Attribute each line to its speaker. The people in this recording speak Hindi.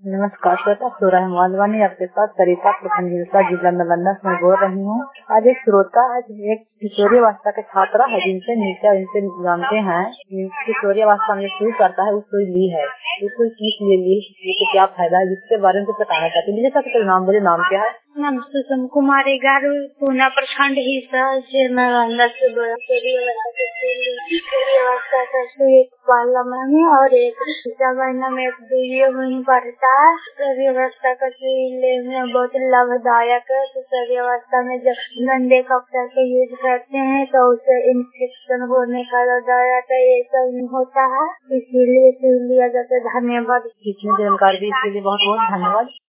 Speaker 1: नमस्कार श्रोता, सूरज मोहनवानी आपके साथ सरिता प्रखंड हिलसा जिला नालंदा में बोल रही हूँ। आज एक श्रोता एक किशोरी अवस्था के छात्रा है जिनसे इनसे जानते हैं। किशोरी अवस्था में शुरू करता है उसको ली है, उसको किस लिए ली, इससे क्या फायदा है, जिसके बारे में बताना चाहते हैं। मुझे नाम बोले, नाम क्या है?
Speaker 2: नाम सुषम कुमारी गारू, पूना प्रखंड हिस्सा नालंदा से बोला। एक पार्लियामेंट में और एक महीना में एक महीने पड़ता है। शरीर अवस्था का में बहुत लाभदायक है। तो शरीर अवस्था में जब गंदे कपड़े का यूज करते हैं तो उसे इन्फेक्शन होने का डर रहता है, ये सब नहीं होता है। इसीलिए धन्यवाद।
Speaker 1: इतनी जानकारी दी इसके लिए बहुत बहुत धन्यवाद।